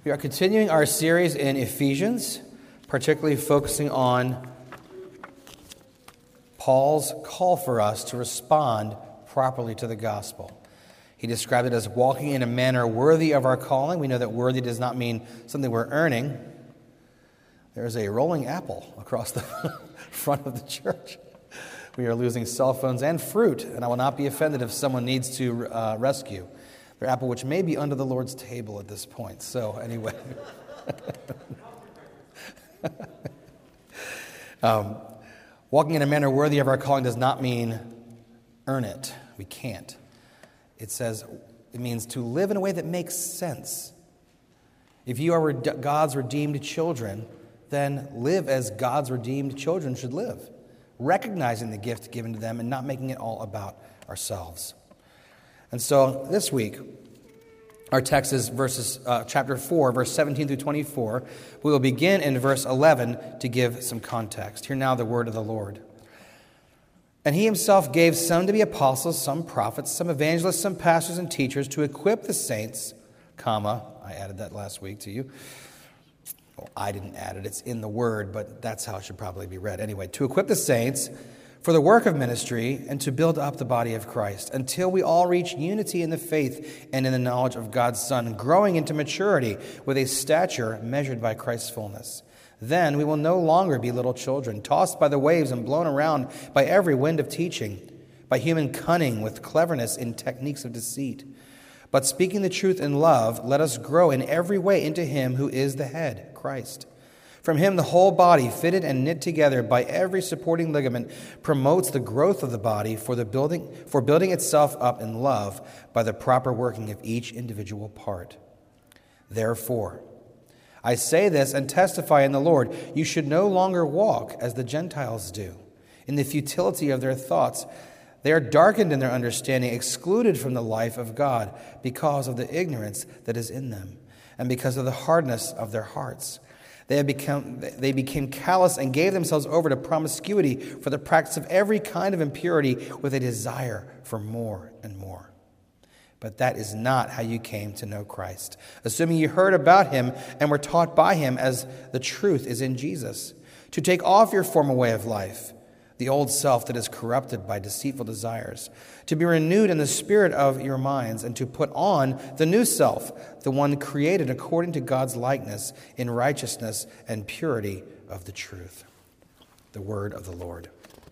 We are continuing our series in Ephesians, particularly focusing on Paul's call for us to respond properly to the gospel. He described it as walking in a manner worthy of our calling. We know that worthy does not mean something we're earning. There's a rolling apple across the front of the church. We are losing cell phones and fruit, and I will not be offended if someone needs to rescue their apple, which may be under the Lord's table at this point. So anyway. Walking in a manner worthy of our calling does not mean earn it. We can't. It means to live in a way that makes sense. If you are God's redeemed children, then live as God's redeemed children should live, recognizing the gift given to them and not making it all about ourselves. And so this week, our text is chapter 4, verse 17 through 24. We will begin in verse 11 to give some context. Hear now the word of the Lord. And he himself gave some to be apostles, some prophets, some evangelists, some pastors and teachers to equip the saints, I added that last week to you. Well, I didn't add it. It's in the word, but that's how it should probably be read. Anyway, to equip the saints for the work of ministry and to build up the body of Christ until we all reach unity in the faith and in the knowledge of God's Son, growing into maturity with a stature measured by Christ's fullness. Then we will no longer be little children, tossed by the waves and blown around by every wind of teaching, by human cunning with cleverness in techniques of deceit. But speaking the truth in love, let us grow in every way into him who is the head, Christ. From him the whole body, fitted and knit together by every supporting ligament, promotes the growth of the body for building itself up in love by the proper working of each individual part. Therefore, I say this and testify in the Lord, you should no longer walk as the Gentiles do, in the futility of their thoughts. They are darkened in their understanding, excluded from the life of God because of the ignorance that is in them, and because of the hardness of their hearts. They became callous and gave themselves over to promiscuity for the practice of every kind of impurity with a desire for more and more. But that is not how you came to know Christ, assuming you heard about him and were taught by him as the truth is in Jesus, to take off your former way of life, the old self that is corrupted by deceitful desires, to be renewed in the spirit of your minds, and to put on the new self, the one created according to God's likeness in righteousness and purity of the truth. The word of the Lord.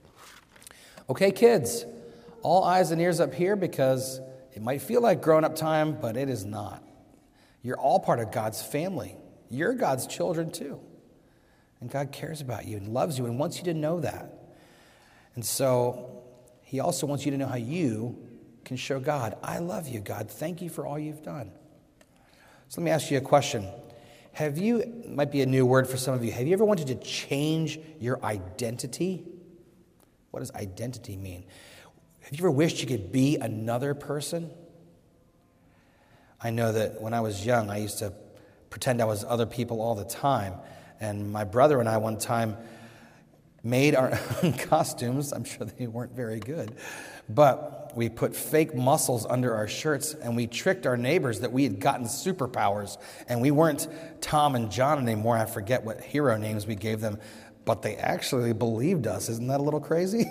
Okay, kids, all eyes and ears up here because it might feel like grown-up time, but it is not. You're all part of God's family. You're God's children too. And God cares about you and loves you and wants you to know that. And so he also wants you to know how you can show God, I love you, God. Thank you for all you've done. So let me ask you a question. Might be a new word for some of you, have you ever wanted to change your identity? What does identity mean? Have you ever wished you could be another person? I know that when I was young, I used to pretend I was other people all the time. And my brother and I one time made our own costumes. I'm sure they weren't very good. But we put fake muscles under our shirts, and we tricked our neighbors that we had gotten superpowers. And we weren't Tom and John anymore. I forget what hero names we gave them. But they actually believed us. Isn't that a little crazy?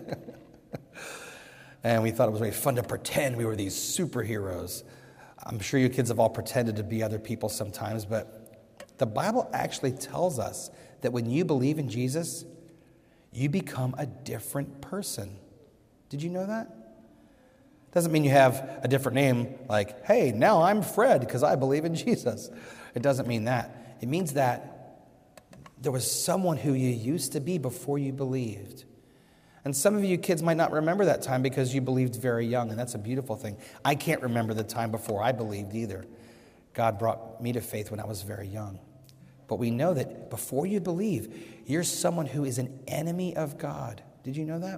And we thought it was very fun to pretend we were these superheroes. I'm sure you kids have all pretended to be other people sometimes. But the Bible actually tells us that when you believe in Jesus, you become a different person. Did you know that? Doesn't mean you have a different name like, hey, now I'm Fred because I believe in Jesus. It doesn't mean that. It means that there was someone who you used to be before you believed. And some of you kids might not remember that time because you believed very young, and that's a beautiful thing. I can't remember the time before I believed either. God brought me to faith when I was very young. But we know that before you believe, you're someone who is an enemy of God. Did you know that?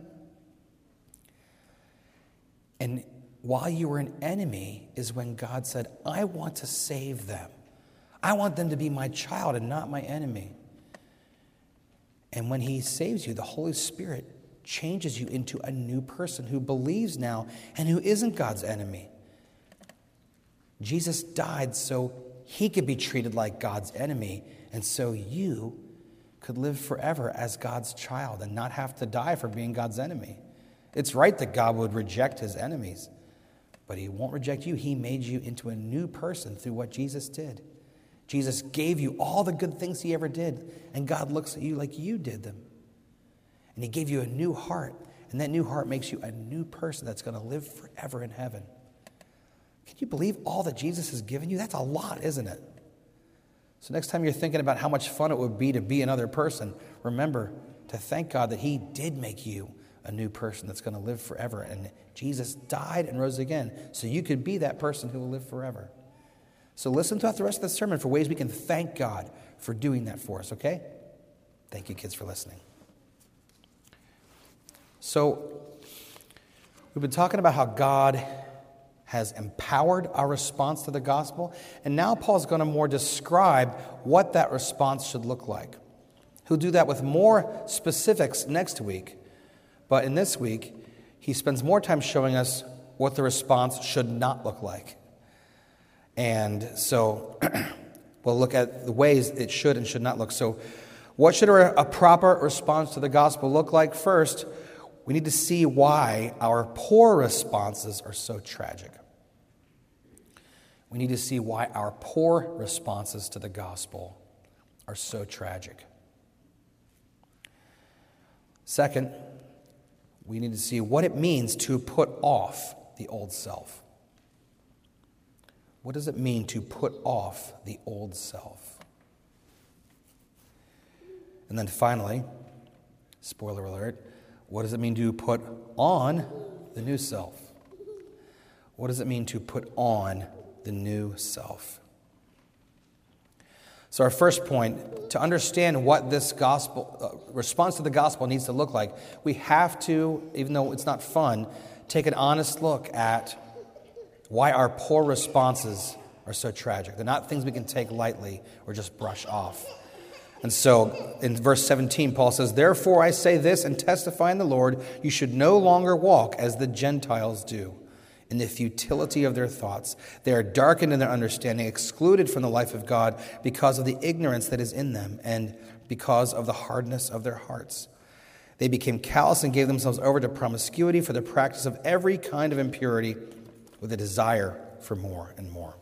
And while you were an enemy is when God said, I want to save them. I want them to be my child and not my enemy. And when he saves you, the Holy Spirit changes you into a new person who believes now and who isn't God's enemy. Jesus died so he could be treated like God's enemy, and so you could live forever as God's child and not have to die for being God's enemy. It's right that God would reject his enemies, but he won't reject you. He made you into a new person through what Jesus did. Jesus gave you all the good things he ever did, and God looks at you like you did them. And he gave you a new heart, and that new heart makes you a new person that's going to live forever in heaven. Can you believe all that Jesus has given you? That's a lot, isn't it? So next time you're thinking about how much fun it would be to be another person, remember to thank God that he did make you a new person that's going to live forever. And Jesus died and rose again so you could be that person who will live forever. So listen throughout the rest of the sermon for ways we can thank God for doing that for us, okay? Thank you, kids, for listening. So we've been talking about how God has empowered our response to the gospel, and now Paul's going to more describe what that response should look like. He'll do that with more specifics next week, but in this week, he spends more time showing us what the response should not look like. And so we'll look at the ways it should and should not look. So what should a proper response to the gospel look like? First, we need to see why our poor responses are so tragic. We need to see why our poor responses to the gospel are so tragic. Second, we need to see what it means to put off the old self. What does it mean to put off the old self? And then finally, spoiler alert, what does it mean to put on the new self? What does it mean to put on the new self? So our first point, to understand what this gospel response to the gospel needs to look like, we have to, even though it's not fun, take an honest look at why our poor responses are so tragic. They're not things we can take lightly or just brush off. And so in verse 17, Paul says, "Therefore I say this and testify in the Lord, you should no longer walk as the Gentiles do, in the futility of their thoughts. They are darkened in their understanding, excluded from the life of God because of the ignorance that is in them and because of the hardness of their hearts. They became callous and gave themselves over to promiscuity for the practice of every kind of impurity with a desire for more and more."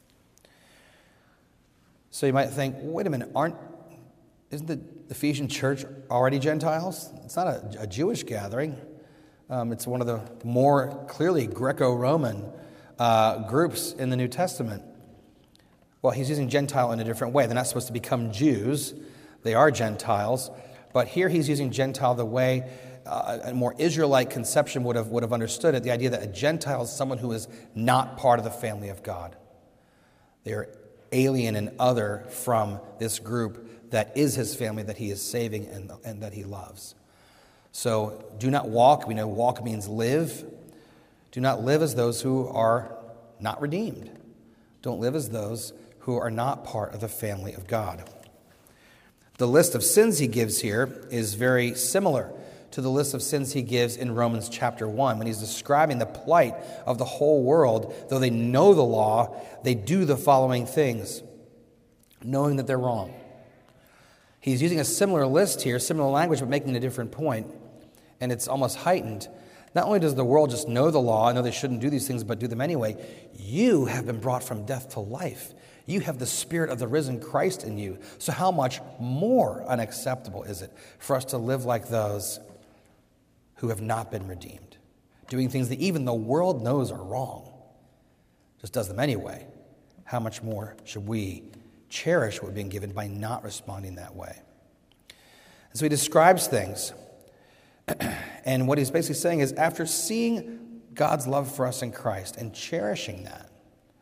So you might think, wait a minute, isn't the Ephesian church already Gentiles? It's not a Jewish gathering. It's one of the more clearly Greco-Roman groups in the New Testament. Well, he's using Gentile in a different way. They're not supposed to become Jews. They are Gentiles. But here he's using Gentile the way a more Israelite conception would have understood it, the idea that a Gentile is someone who is not part of the family of God. They're alien and other from this group that is his family, that he is saving and that he loves. So do not walk. We know walk means live. Do not live as those who are not redeemed. Don't live as those who are not part of the family of God. The list of sins he gives here is very similar to the list of sins he gives in Romans chapter 1 when he's describing the plight of the whole world. Though they know the law, they do the following things, knowing that they're wrong. He's using a similar list here, similar language, but making a different point. And it's almost heightened. Not only does the world just know the law, know they shouldn't do these things, but do them anyway, you have been brought from death to life. You have the Spirit of the risen Christ in you. So how much more unacceptable is it for us to live like those who have not been redeemed, doing things that even the world knows are wrong, just does them anyway? How much more should we cherish what we've been given by not responding that way? And so he describes things. And what he's basically saying is, after seeing God's love for us in Christ and cherishing that,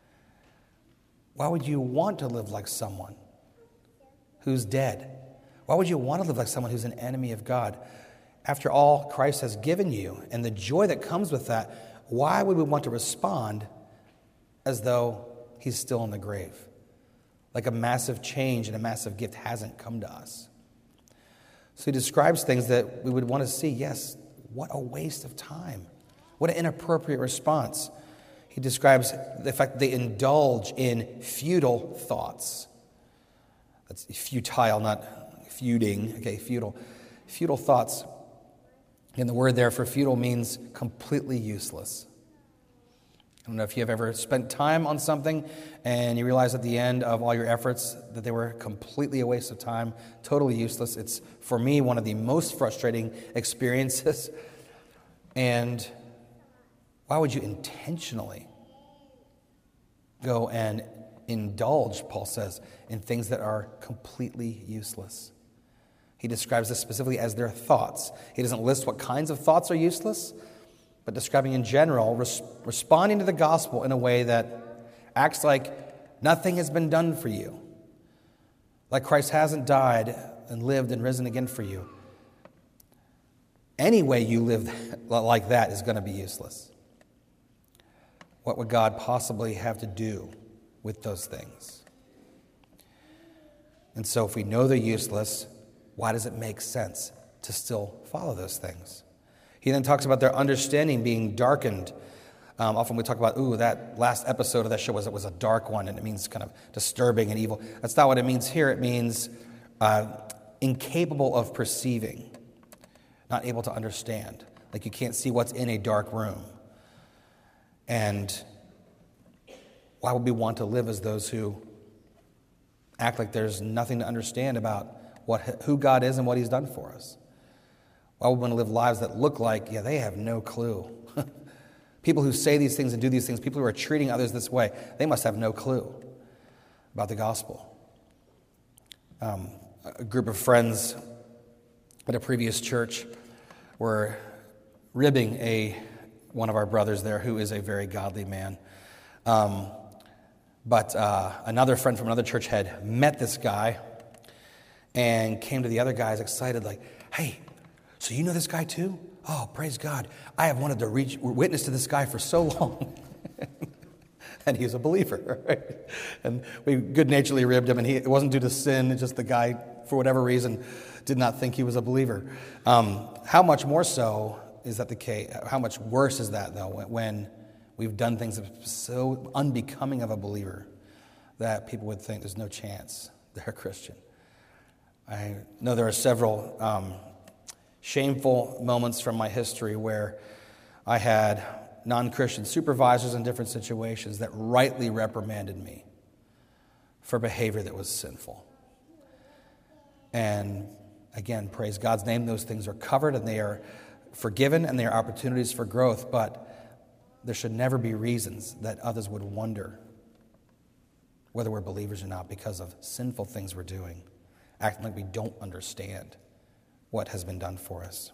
why would you want to live like someone who's dead? Why would you want to live like someone who's an enemy of God? After all Christ has given you and the joy that comes with that, why would we want to respond as though he's still in the grave? Like a massive change and a massive gift hasn't come to us. So he describes things that we would want to see. Yes, what a waste of time. What an inappropriate response. He describes the fact that they indulge in futile thoughts. That's futile, not feuding. Okay, futile. Futile thoughts. And the word there for futile means completely useless. I don't know if you have ever spent time on something and you realize at the end of all your efforts that they were completely a waste of time, totally useless. It's, for me, one of the most frustrating experiences. And why would you intentionally go and indulge, Paul says, in things that are completely useless? He describes this specifically as their thoughts. He doesn't list what kinds of thoughts are useless, but describing in general, responding to the gospel in a way that acts like nothing has been done for you, like Christ hasn't died and lived and risen again for you. Any way you live like that is going to be useless. What would God possibly have to do with those things? And so if we know they're useless, why does it make sense to still follow those things? He then talks about their understanding being darkened. Often we talk about, that last episode of that show was a dark one, and it means kind of disturbing and evil. That's not what it means here. It means incapable of perceiving, not able to understand. Like you can't see what's in a dark room. And why would we want to live as those who act like there's nothing to understand about who God is and what He's done for us? Why would we want to live lives that look like, they have no clue? People who say these things and do these things, people who are treating others this way, they must have no clue about the gospel. A group of friends at a previous church were ribbing one of our brothers there who is a very godly man. But another friend from another church had met this guy and came to the other guys excited like, hey, so you know this guy too? Oh, praise God. I have wanted to witness to this guy for so long. And he was a believer, right? And we good-naturedly ribbed him, and it wasn't due to sin. It's just the guy, for whatever reason, did not think he was a believer. How much more so is that the case? How much worse is that, though, when we've done things that are so unbecoming of a believer that people would think there's no chance they're a Christian? I know there are several shameful moments from my history where I had non-Christian supervisors in different situations that rightly reprimanded me for behavior that was sinful. And again, praise God's name, those things are covered and they are forgiven and they are opportunities for growth, but there should never be reasons that others would wonder whether we're believers or not because of sinful things we're doing, acting like we don't understand what has been done for us.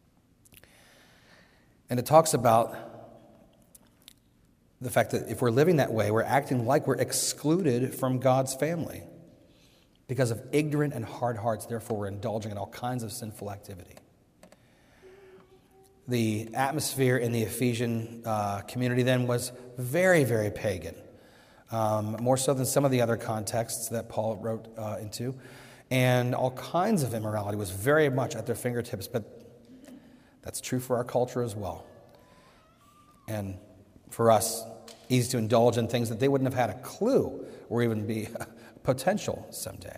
And it talks about the fact that if we're living that way, we're acting like we're excluded from God's family because of ignorant and hard hearts. Therefore, we're indulging in all kinds of sinful activity. The atmosphere in the Ephesian community then was very, very pagan, more so than some of the other contexts that Paul wrote into. And all kinds of immorality was very much at their fingertips, but that's true for our culture as well. And for us, easy to indulge in things that they wouldn't have had a clue or even be potential someday.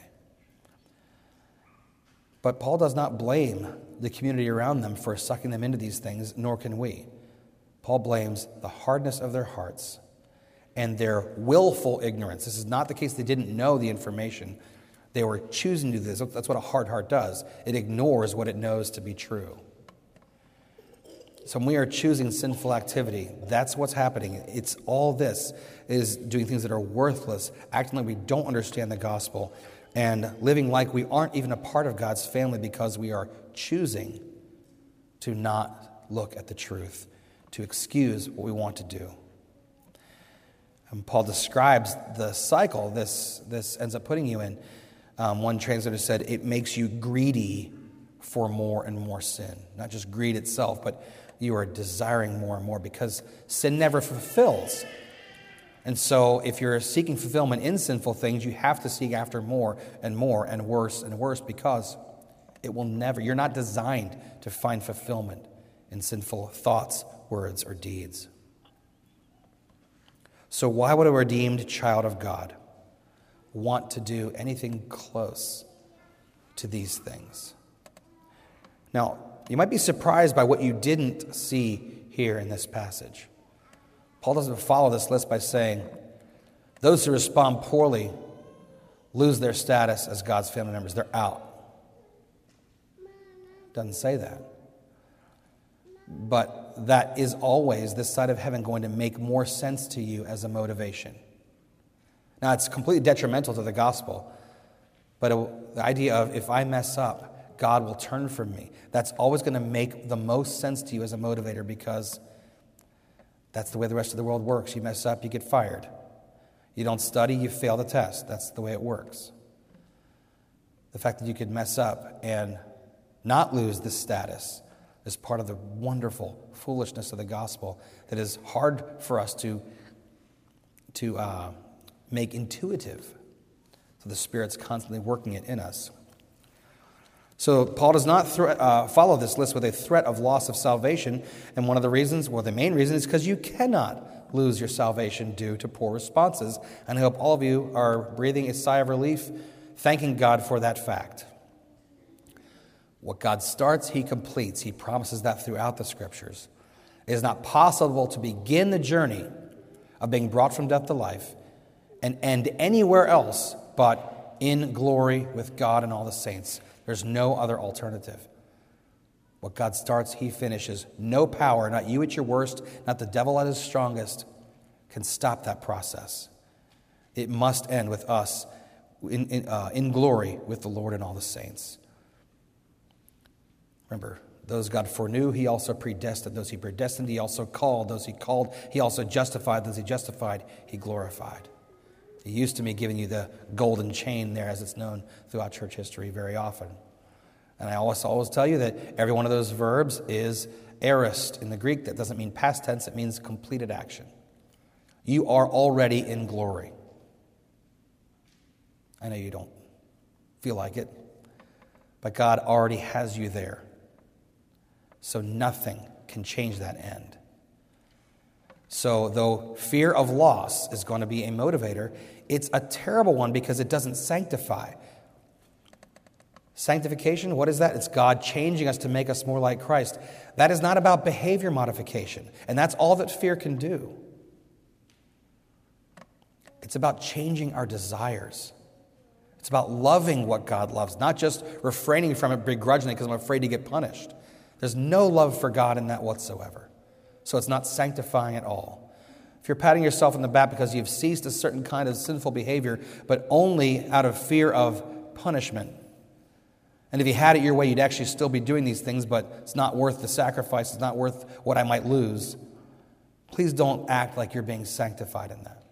But Paul does not blame the community around them for sucking them into these things, nor can we. Paul blames the hardness of their hearts and their willful ignorance. This is not the case they didn't know the information. They were choosing to do this. That's what a hard heart does. It ignores what it knows to be true. So when we are choosing sinful activity, that's what's happening. It's all this is doing things that are worthless, acting like we don't understand the gospel, and living like we aren't even a part of God's family because we are choosing to not look at the truth, to excuse what we want to do. And Paul describes the cycle this ends up putting you in. One translator said, it makes you greedy for more and more sin. Not just greed itself, but you are desiring more and more because sin never fulfills. And so if you're seeking fulfillment in sinful things, you have to seek after more and worse and worse because it will never, you're not designed to find fulfillment in sinful thoughts, words, or deeds. So why would a redeemed child of God want to do anything close to these things? Now, you might be surprised by what you didn't see here in this passage. Paul doesn't follow this list by saying, those who respond poorly lose their status as God's family members. They're out. Doesn't say that. But that is always, this side of heaven, going to make more sense to you as a motivation. Now, it's completely detrimental to the gospel, but the idea of if I mess up, God will turn from me, that's always going to make the most sense to you as a motivator, because that's the way the rest of the world works. You mess up, you get fired. You don't study, you fail the test. That's the way it works. The fact that you could mess up and not lose this status is part of the wonderful foolishness of the gospel that is hard for us to make intuitive. So the Spirit's constantly working it in us. So Paul does not follow this list with a threat of loss of salvation. And one of the reasons, the main reason, is because you cannot lose your salvation due to poor responses. And I hope all of you are breathing a sigh of relief, thanking God for that fact. What God starts, He completes. He promises that throughout the Scriptures. It is not possible to begin the journey of being brought from death to life and end anywhere else but in glory with God and all the saints. There's no other alternative. What God starts, He finishes. No power, not you at your worst, not the devil at his strongest, can stop that process. It must end with us in glory with the Lord and all the saints. Remember, those God foreknew, He also predestined. Those He predestined, He also called. Those He called, He also justified. Those He justified, He glorified. He used to me giving you the golden chain there, as it's known throughout church history very often. And I always tell you that every one of those verbs is aorist in the Greek. That doesn't mean past tense. It means completed action. You are already in glory. I know you don't feel like it, but God already has you there. So nothing can change that end. So though fear of loss is going to be a motivator, it's a terrible one because it doesn't sanctify. Sanctification, what is that? It's God changing us to make us more like Christ. That is not about behavior modification, and that's all that fear can do. It's about changing our desires. It's about loving what God loves, not just refraining from it begrudgingly because I'm afraid to get punished. There's no love for God in that whatsoever. So it's not sanctifying at all. If you're patting yourself on the back because you've ceased a certain kind of sinful behavior, but only out of fear of punishment, and if you had it your way, you'd actually still be doing these things, but it's not worth the sacrifice, it's not worth what I might lose, please don't act like you're being sanctified in that.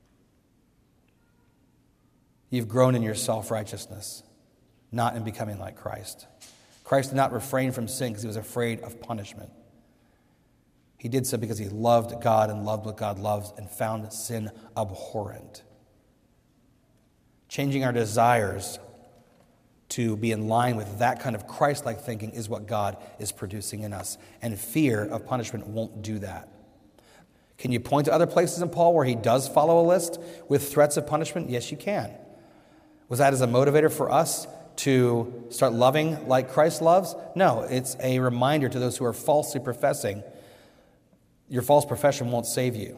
You've grown in your self-righteousness, not in becoming like Christ. Christ did not refrain from sin because He was afraid of punishment. He did so because He loved God and loved what God loves and found sin abhorrent. Changing our desires to be in line with that kind of Christ-like thinking is what God is producing in us. And fear of punishment won't do that. Can you point to other places in Paul where he does follow a list with threats of punishment? Yes, you can. Was that as a motivator for us to start loving like Christ loves? No, it's a reminder to those who are falsely professing. Your false profession won't save you.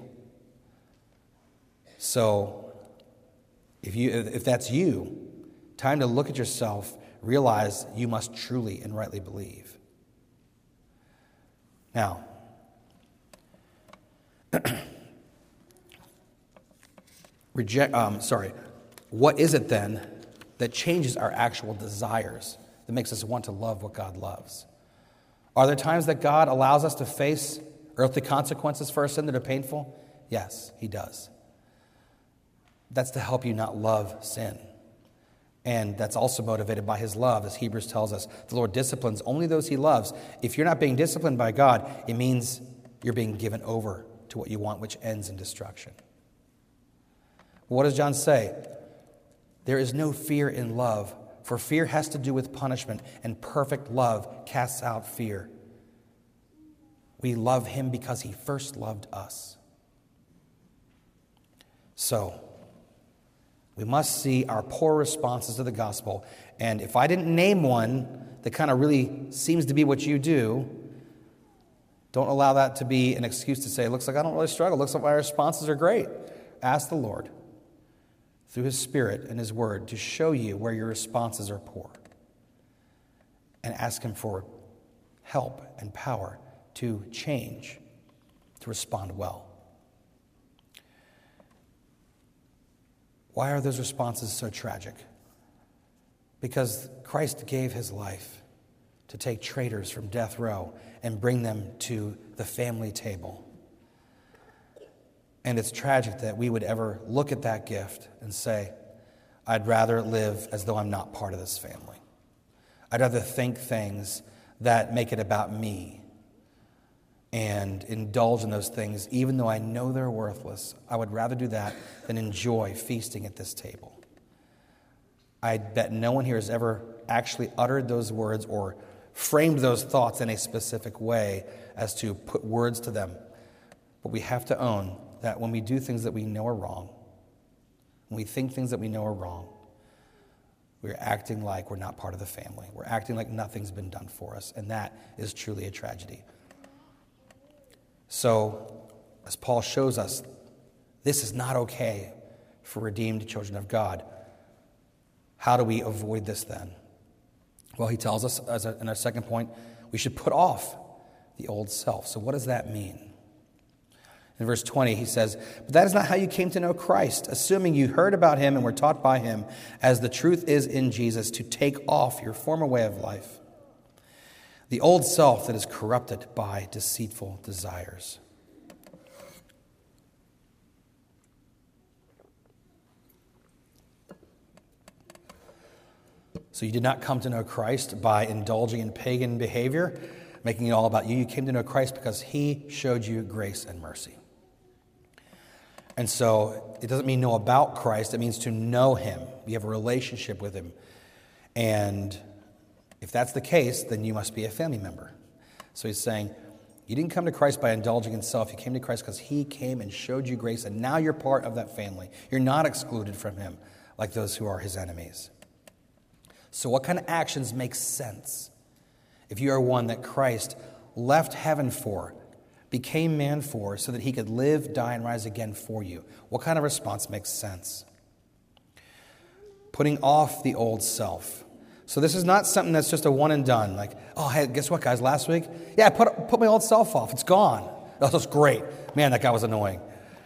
So, if that's you, time to look at yourself, realize you must truly and rightly believe. Now, what is it then that changes our actual desires, that makes us want to love what God loves? Are there times that God allows us to face earthly consequences for our sin that are painful? Yes, He does. That's to help you not love sin. And that's also motivated by His love, as Hebrews tells us. The Lord disciplines only those He loves. If you're not being disciplined by God, it means you're being given over to what you want, which ends in destruction. What does John say? There is no fear in love, for fear has to do with punishment, and perfect love casts out fear. We love Him because He first loved us. So, we must see our poor responses to the gospel. And if I didn't name one that kind of really seems to be what you do, don't allow that to be an excuse to say, looks like I don't really struggle. Looks like my responses are great. Ask the Lord through His Spirit and His Word to show you where your responses are poor. And ask Him for help and power to change, to respond well. Why are those responses so tragic? Because Christ gave His life to take traitors from death row and bring them to the family table. And it's tragic that we would ever look at that gift and say, I'd rather live as though I'm not part of this family. I'd rather think things that make it about me and indulge in those things, even though I know they're worthless. I would rather do that than enjoy feasting at this table. I bet no one here has ever actually uttered those words or framed those thoughts in a specific way as to put words to them. But we have to own that when we do things that we know are wrong, when we think things that we know are wrong, we're acting like we're not part of the family. We're acting like nothing's been done for us, and that is truly a tragedy. So, as Paul shows us, this is not okay for redeemed children of God. How do we avoid this then? Well, he tells us in our second point, we should put off the old self. So what does that mean? In verse 20, he says, but that is not how you came to know Christ, assuming you heard about Him and were taught by Him, as the truth is in Jesus, to take off your former way of life, the old self that is corrupted by deceitful desires. So you did not come to know Christ by indulging in pagan behavior, making it all about you. You came to know Christ because He showed you grace and mercy. And so it doesn't mean know about Christ. It means to know Him. You have a relationship with Him. And if that's the case, then you must be a family member. So he's saying, you didn't come to Christ by indulging in self. You came to Christ because He came and showed you grace, and now you're part of that family. You're not excluded from Him like those who are His enemies. So what kind of actions make sense if you are one that Christ left heaven for, became man for, so that He could live, die, and rise again for you? What kind of response makes sense? Putting off the old self. So this is not something that's just a one and done. Like, oh, hey, guess what, guys? Last week, I put my old self off. It's gone. Oh, that's great. Man, that guy was annoying.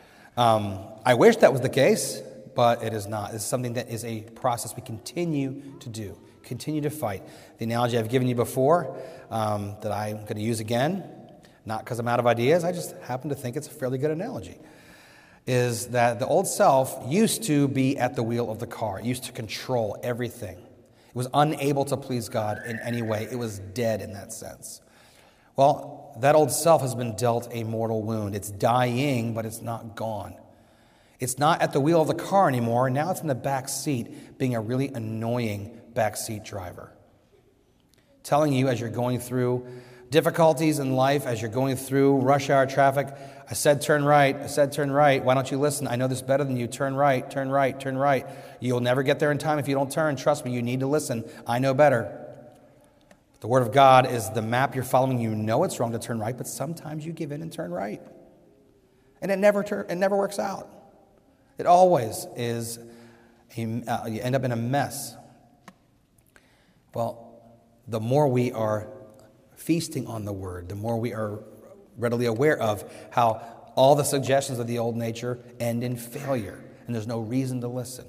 I wish that was the case, but it is not. It's something that is a process we continue to do, continue to fight. The analogy I've given you before that I'm going to use again, not because I'm out of ideas, I just happen to think it's a fairly good analogy, is that the old self used to be at the wheel of the car. It used to control everything. It was unable to please God in any way. It was dead in that sense. Well, that old self has been dealt a mortal wound. It's dying, but it's not gone. It's not at the wheel of the car anymore. Now it's in the back seat, being a really annoying backseat driver. Telling you as you're going through difficulties in life, as you're going through rush hour traffic, I said turn right, I said turn right. Why don't you listen? I know this better than you. Turn right, turn right, turn right. You'll never get there in time if you don't turn. Trust me, you need to listen. I know better. The Word of God is the map you're following. You know it's wrong to turn right, but sometimes you give in and turn right. And it never works out. It always is, you end up in a mess. Well, the more we are feasting on the Word, the more we are readily aware of how all the suggestions of the old nature end in failure, and there's no reason to listen.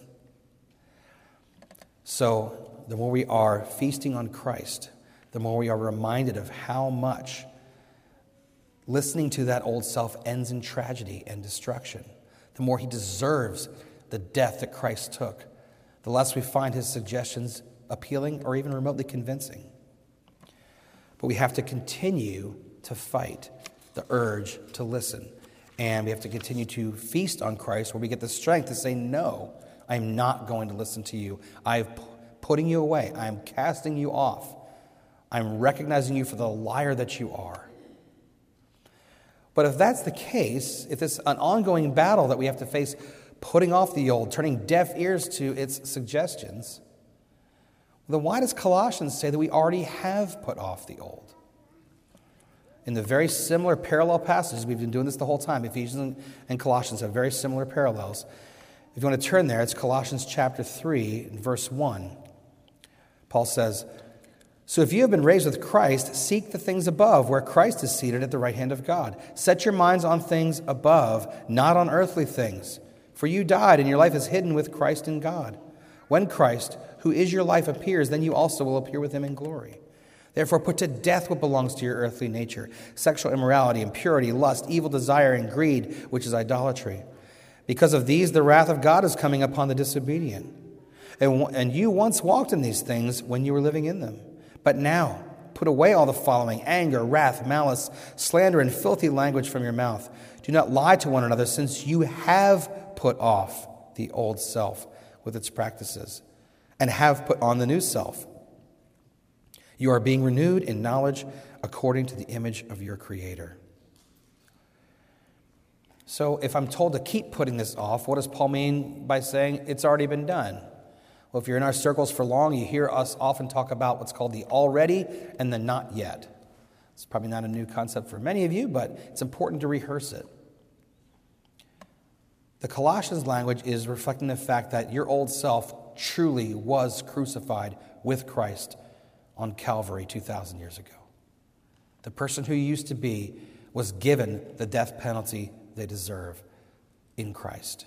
So the more we are feasting on Christ, the more we are reminded of how much listening to that old self ends in tragedy and destruction. The more he deserves the death that Christ took, the less we find his suggestions appealing or even remotely convincing. But we have to continue to fight the urge to listen. And we have to continue to feast on Christ, where we get the strength to say, no, I'm not going to listen to you. I'm putting you away. I'm casting you off. I'm recognizing you for the liar that you are. But if that's the case, if it's an ongoing battle that we have to face, putting off the old, turning deaf ears to its suggestions, then why does Colossians say that we already have put off the old? In the very similar parallel passages, we've been doing this the whole time. Ephesians and Colossians have very similar parallels. If you want to turn there, it's Colossians chapter 3, verse 1. Paul says, "So if you have been raised with Christ, seek the things above, where Christ is seated at the right hand of God. Set your minds on things above, not on earthly things. For you died, and your life is hidden with Christ in God. When Christ, who is your life, appears, then you also will appear with him in glory. Therefore put to death what belongs to your earthly nature: sexual immorality, impurity, lust, evil desire, and greed, which is idolatry. Because of these, the wrath of God is coming upon the disobedient. And you once walked in these things when you were living in them. But now put away all the following: anger, wrath, malice, slander, and filthy language from your mouth. Do not lie to one another, since you have put off the old self with its practices, and have put on the new self. You are being renewed in knowledge according to the image of your Creator." So if I'm told to keep putting this off, what does Paul mean by saying it's already been done? Well, if you're in our circles for long, you hear us often talk about what's called the already and the not yet. It's probably not a new concept for many of you, but it's important to rehearse it. The Colossians language is reflecting the fact that your old self truly was crucified with Christ on Calvary 2,000 years ago. The person who you used to be was given the death penalty they deserve in Christ.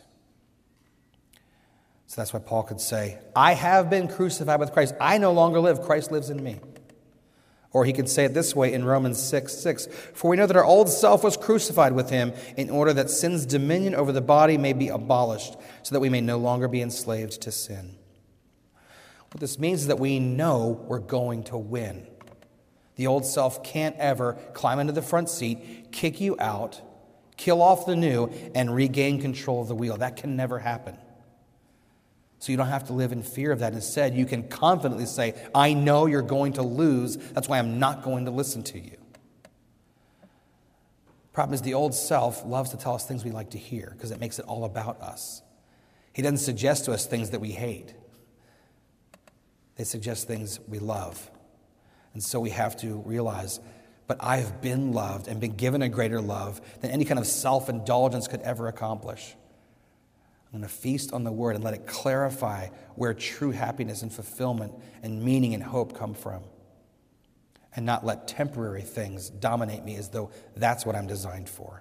So that's why Paul could say, "I have been crucified with Christ. I no longer live. Christ lives in me." Or he could say it this way in Romans 6:6, "For we know that our old self was crucified with him in order that sin's dominion over the body may be abolished, so that we may no longer be enslaved to sin." What this means is that we know we're going to win. The old self can't ever climb into the front seat, kick you out, kill off the new, and regain control of the wheel. That can never happen. So you don't have to live in fear of that. Instead, you can confidently say, "I know you're going to lose. That's why I'm not going to listen to you." Problem is, the old self loves to tell us things we like to hear because it makes it all about us. He doesn't suggest to us things that we hate. They suggest things we love. And so we have to realize, but I have been loved and been given a greater love than any kind of self-indulgence could ever accomplish. I'm going to feast on the Word and let it clarify where true happiness and fulfillment and meaning and hope come from. And not let temporary things dominate me as though that's what I'm designed for.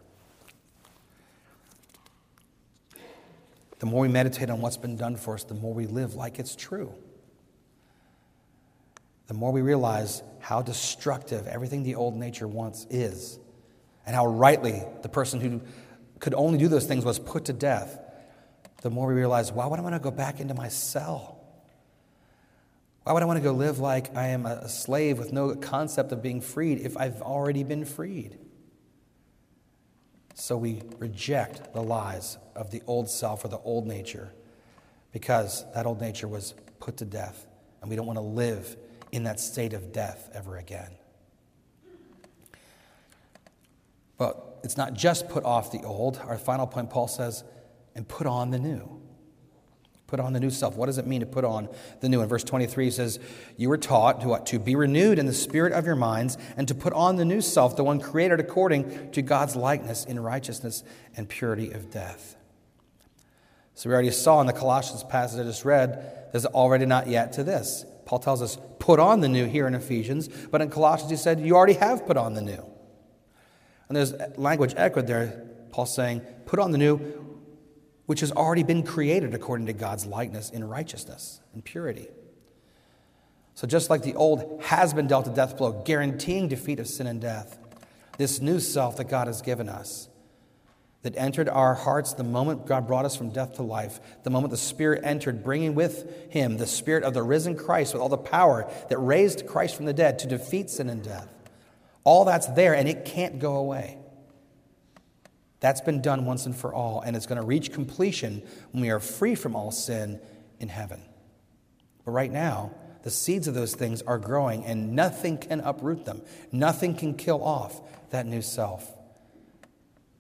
The more we meditate on what's been done for us, the more we live like it's true. The more we realize how destructive everything the old nature wants is, and how rightly the person who could only do those things was put to death, the more we realize, why would I want to go back into my cell? Why would I want to go live like I am a slave with no concept of being freed if I've already been freed? So we reject the lies of the old self or the old nature because that old nature was put to death, and we don't want to live in that state of death ever again. But it's not just put off the old. Our final point, Paul says, and put on the new. Put on the new self. What does it mean to put on the new? In verse 23, he says, "You were taught to be renewed in the spirit of your minds, and to put on the new self, the one created according to God's likeness in righteousness and purity of death." So we already saw in the Colossians passage I just read, there's already not yet to this. Paul tells us, put on the new here in Ephesians, but in Colossians he said, you already have put on the new. And there's language echoed there, Paul saying, put on the new, which has already been created according to God's likeness in righteousness and purity. So just like the old has been dealt a death blow, guaranteeing defeat of sin and death, this new self that God has given us, that entered our hearts the moment God brought us from death to life, the moment the Spirit entered, bringing with him the Spirit of the risen Christ with all the power that raised Christ from the dead to defeat sin and death. All that's there, and it can't go away. That's been done once and for all, and it's going to reach completion when we are free from all sin in heaven. But right now, the seeds of those things are growing, and nothing can uproot them. Nothing can kill off that new self.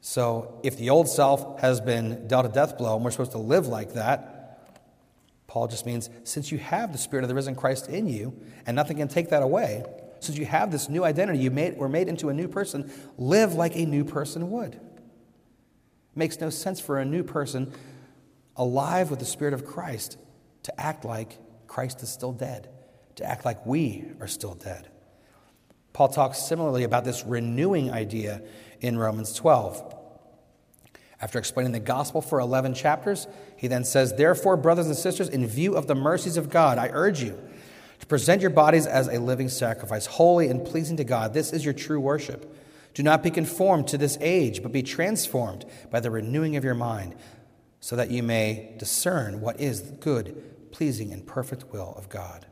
So if the old self has been dealt a death blow and we're supposed to live like that, Paul just means since you have the Spirit of the risen Christ in you, and nothing can take that away, since you have this new identity, we're made into a new person, live like a new person would. It makes no sense for a new person alive with the Spirit of Christ to act like Christ is still dead, to act like we are still dead. Paul talks similarly about this renewing idea in Romans 12. After explaining the gospel for 11 chapters, he then says, "Therefore, brothers and sisters, in view of the mercies of God, I urge you to present your bodies as a living sacrifice, holy and pleasing to God. This is your true worship. Do not be conformed to this age, but be transformed by the renewing of your mind, so that you may discern what is the good, pleasing, and perfect will of God."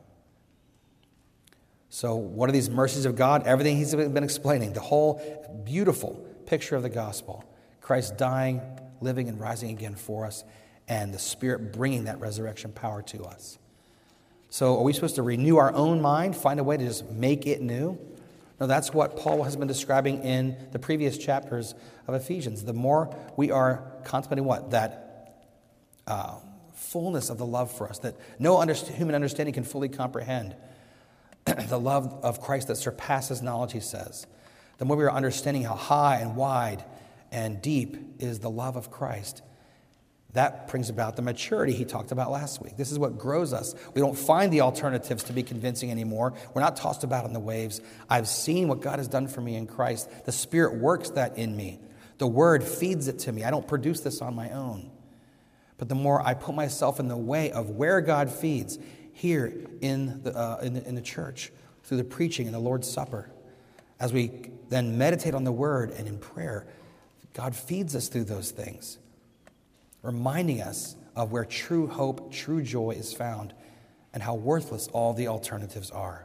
So what are these mercies of God? Everything he's been explaining, the whole beautiful picture of the gospel. Christ dying, living, and rising again for us, and the Spirit bringing that resurrection power to us. So are we supposed to renew our own mind, find a way to just make it new? No, that's what Paul has been describing in the previous chapters of Ephesians. The more we are contemplating what? That fullness of the love for us, that no human understanding can fully comprehend. The love of Christ that surpasses knowledge, he says. The more we are understanding how high and wide and deep is the love of Christ, that brings about the maturity he talked about last week. This is what grows us. We don't find the alternatives to be convincing anymore. We're not tossed about on the waves. I've seen what God has done for me in Christ. The Spirit works that in me. The Word feeds it to me. I don't produce this on my own. But the more I put myself in the way of where God feeds, here in the church, through the preaching and the Lord's Supper, as we then meditate on the Word and in prayer, God feeds us through those things, reminding us of where true hope, true joy is found, and how worthless all the alternatives are.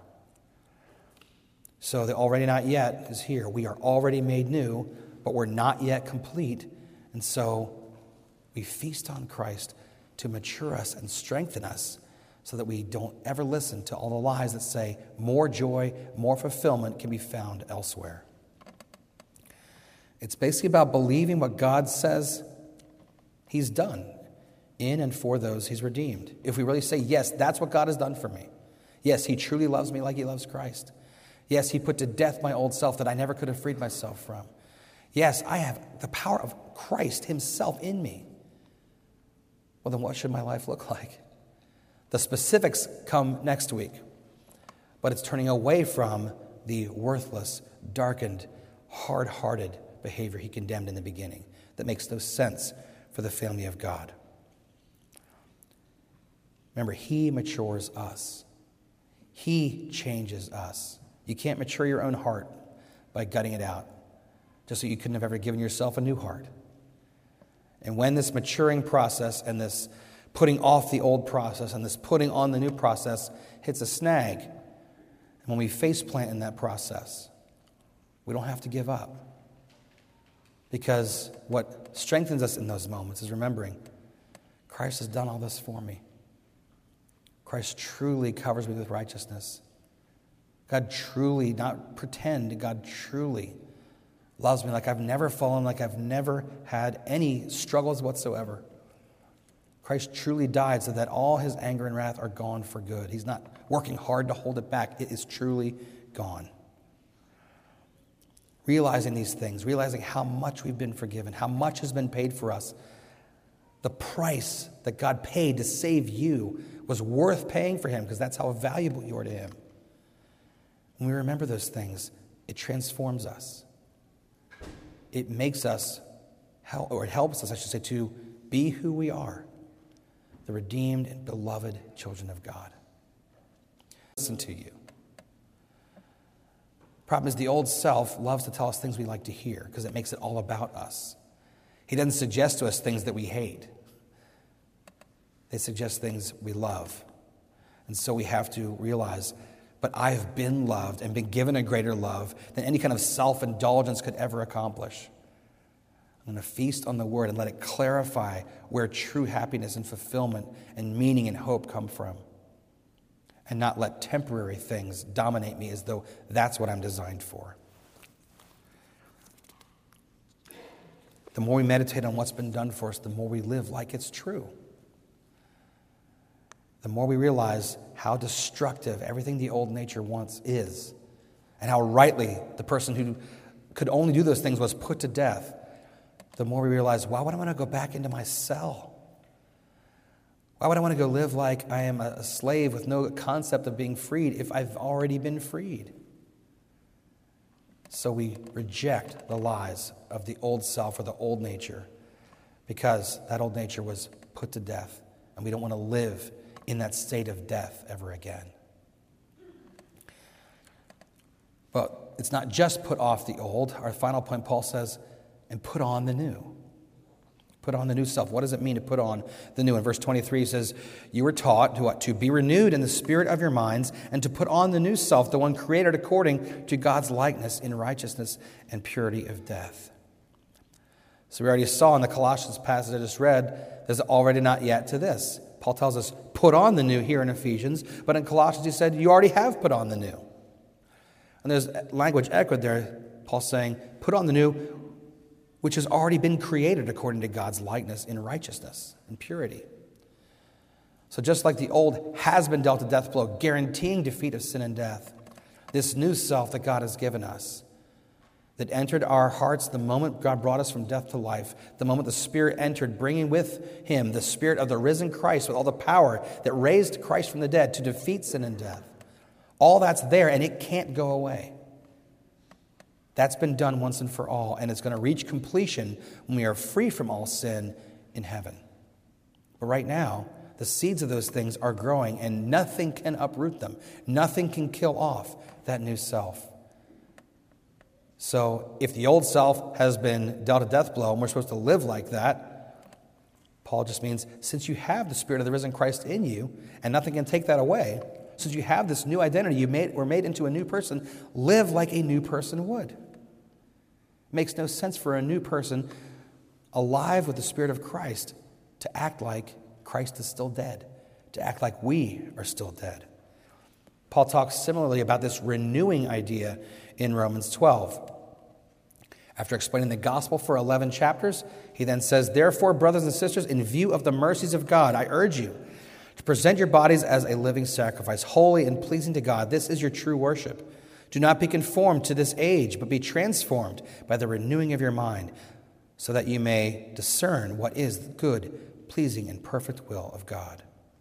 So the already not yet is here. We are already made new, but we're not yet complete. And so we feast on Christ to mature us and strengthen us so that we don't ever listen to all the lies that say more joy, more fulfillment can be found elsewhere. It's basically about believing what God says he's done in and for those he's redeemed. If we really say, yes, that's what God has done for me. Yes, he truly loves me like he loves Christ. Yes, he put to death my old self that I never could have freed myself from. Yes, I have the power of Christ himself in me. Well, then what should my life look like? The specifics come next week, but it's turning away from the worthless, darkened, hard-hearted behavior he condemned in the beginning that makes no sense for the family of God. Remember, he matures us. He changes us. You can't mature your own heart by gutting it out, just so you couldn't have ever given yourself a new heart. And when this maturing process and this putting off the old process and this putting on the new process hits a snag, and when we faceplant in that process, we don't have to give up. Because what strengthens us in those moments is remembering Christ has done all this for me. Christ truly covers me with righteousness. God truly, not pretend, God truly loves me like I've never fallen, like I've never had any struggles whatsoever. Christ truly died so that all his anger and wrath are gone for good. He's not working hard to hold it back. It is truly gone. Realizing these things, realizing how much we've been forgiven, how much has been paid for us, the price that God paid to save you was worth paying for him because that's how valuable you are to him. When we remember those things, it transforms us. It makes us, or it helps us, I should say, to be who we are, the redeemed and beloved children of God. Listen to you. Problem is the old self loves to tell us things we like to hear because it makes it all about us. He doesn't suggest to us things that we hate. They suggest things we love. And so we have to realize, but I have been loved and been given a greater love than any kind of self-indulgence could ever accomplish. I'm going to feast on the Word and let it clarify where true happiness and fulfillment and meaning and hope come from. And not let temporary things dominate me as though that's what I'm designed for. The more we meditate on what's been done for us, the more we live like it's true. The more we realize how destructive everything the old nature wants is, and how rightly the person who could only do those things was put to death, the more we realize, why would I want to go back into my cell? Why would I want to go live like I am a slave with no concept of being freed if I've already been freed? So we reject the lies of the old self or the old nature because that old nature was put to death, and we don't want to live in that state of death ever again. But it's not just put off the old. Our final point, Paul says, and put on the new. Put on the new self. What does it mean to put on the new? In verse 23, he says, you were taught to what? To be renewed in the spirit of your minds and to put on the new self, the one created according to God's likeness in righteousness and purity of death. So we already saw in the Colossians passage I just read, there's already not yet to this. Paul tells us, put on the new here in Ephesians, but in Colossians he said, you already have put on the new. And there's language echoed there, Paul saying, put on the new, which has already been created according to God's likeness in righteousness and purity. So just like the old has been dealt a death blow, guaranteeing defeat of sin and death, this new self that God has given us, that entered our hearts the moment God brought us from death to life, the moment the Spirit entered, bringing with him the Spirit of the risen Christ with all the power that raised Christ from the dead to defeat sin and death. All that's there, and it can't go away. That's been done once and for all, and it's going to reach completion when we are free from all sin in heaven. But right now, the seeds of those things are growing, and nothing can uproot them. Nothing can kill off that new self. So if the old self has been dealt a death blow, and we're supposed to live like that, Paul just means, since you have the Spirit of the risen Christ in you, and nothing can take that away, since you have this new identity, we're made into a new person, live like a new person would. It makes no sense for a new person alive with the Spirit of Christ to act like Christ is still dead, to act like we are still dead. Paul talks similarly about this renewing idea in Romans 12. After explaining the gospel for 11 chapters, he then says, therefore, brothers and sisters, in view of the mercies of God, I urge you to present your bodies as a living sacrifice, holy and pleasing to God. This is your true worship. Do not be conformed to this age, but be transformed by the renewing of your mind, so that you may discern what is the good, pleasing, and perfect will of God.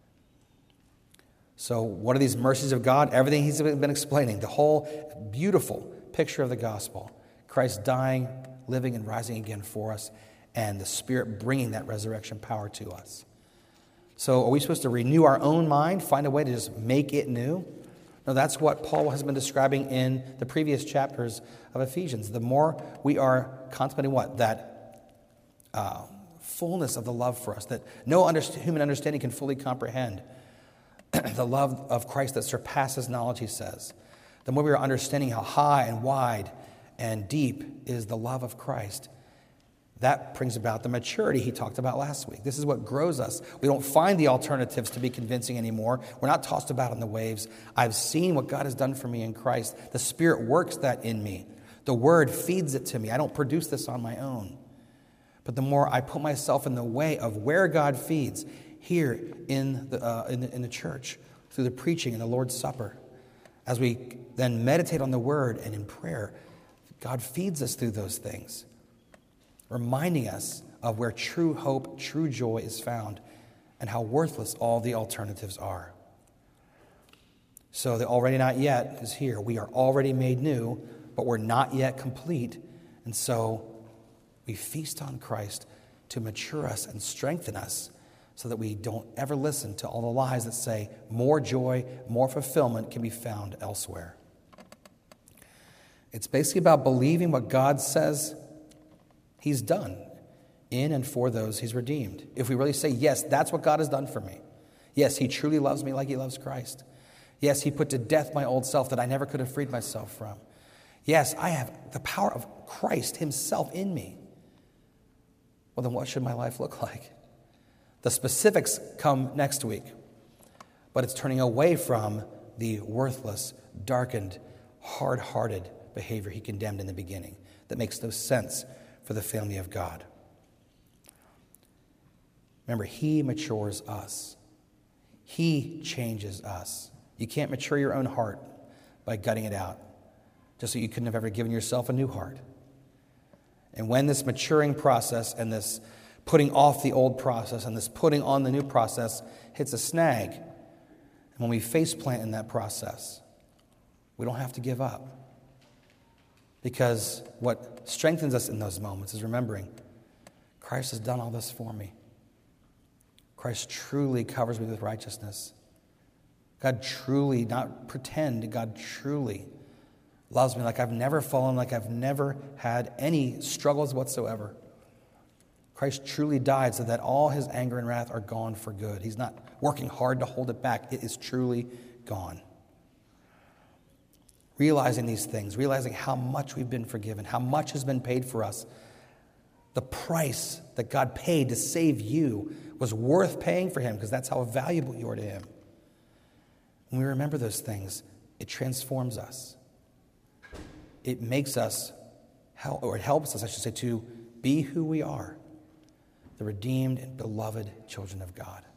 So what are these mercies of God? Everything he's been explaining, the whole beautiful picture of the gospel. Christ dying, living, and rising again for us, and the Spirit bringing that resurrection power to us. So are we supposed to renew our own mind, find a way to just make it new? No, that's what Paul has been describing in the previous chapters of Ephesians. The more we are contemplating what? That fullness of the love for us that no human understanding can fully comprehend. The love of Christ that surpasses knowledge, he says. The more we are understanding how high and wide and deep is the love of Christ, that brings about the maturity he talked about last week. This is what grows us. We don't find the alternatives to be convincing anymore. We're not tossed about on the waves. I've seen what God has done for me in Christ. The Spirit works that in me. The Word feeds it to me. I don't produce this on my own. But the more I put myself in the way of where God feeds, here in the church, through the preaching and the Lord's Supper, as we then meditate on the Word and in prayer, God feeds us through those things, reminding us of where true hope, true joy is found, and how worthless all the alternatives are. So the already not yet is here. We are already made new, but we're not yet complete. And so we feast on Christ to mature us and strengthen us so that we don't ever listen to all the lies that say more joy, more fulfillment can be found elsewhere. It's basically about believing what God says He's done in and for those He's redeemed. If we really say, yes, that's what God has done for me. Yes, He truly loves me like He loves Christ. Yes, He put to death my old self that I never could have freed myself from. Yes, I have the power of Christ Himself in me. Well, then what should my life look like? The specifics come next week, but it's turning away from the worthless, darkened, hard-hearted behavior He condemned in the beginning that makes no sense for the family of God. Remember, he matures us. He changes us. You can't mature your own heart by gutting it out, just so you couldn't have ever given yourself a new heart. And when this maturing process and this putting off the old process and this putting on the new process hits a snag, and when we faceplant in that process, we don't have to give up. Because what strengthens us in those moments is remembering, Christ has done all this for me. Christ truly covers me with righteousness. God truly, not pretend, God truly loves me like I've never fallen, like I've never had any struggles whatsoever. Christ truly died so that all his anger and wrath are gone for good. He's not working hard to hold it back. It is truly gone. Realizing these things, realizing how much we've been forgiven, how much has been paid for us, the price that God paid to save you was worth paying for him because that's how valuable you are to him. When we remember those things, it transforms us. It makes us, or it helps us, I should say, to be who we are, the redeemed and beloved children of God.